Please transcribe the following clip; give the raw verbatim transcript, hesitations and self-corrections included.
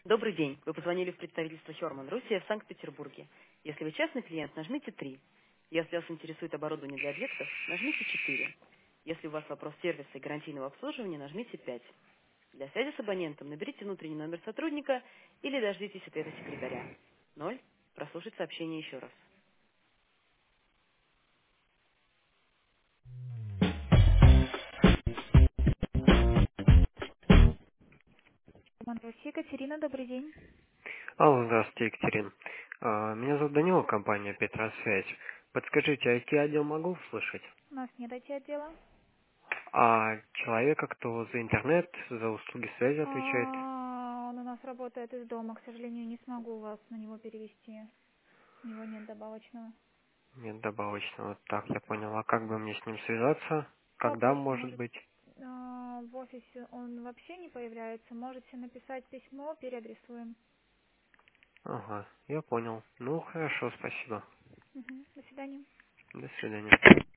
Добрый день. Вы позвонили в представительство Хёрман Руссия в Санкт-Петербурге. Если вы частный клиент, нажмите три. Если вас интересует оборудование для объектов, нажмите четыре. Если у вас вопрос сервиса и гарантийного обслуживания, нажмите пять. Для связи с абонентом наберите внутренний номер сотрудника или дождитесь ответа секретаря. Ноль. Прослушать сообщение еще раз. Хёрман Руссия, Екатерина, добрый день. Алло, здравствуйте, Екатерин. А, Меня зовут Данила, компания Петросвязь. Подскажите, I T-отдел могу услышать? У нас нет I T-отдела. А человека, кто за интернет, за услуги связи отвечает? А, он у нас работает из дома. К сожалению, не смогу вас на него перевести. У него нет добавочного. Нет добавочного. Так, я понял. А как бы мне с ним связаться? Когда, Попроще может может быть? а, в офисе он вообще не появляется. Можете написать письмо, переадресуем. Ага, я понял. Ну, хорошо, спасибо. Мгм. До свидания. До свидания.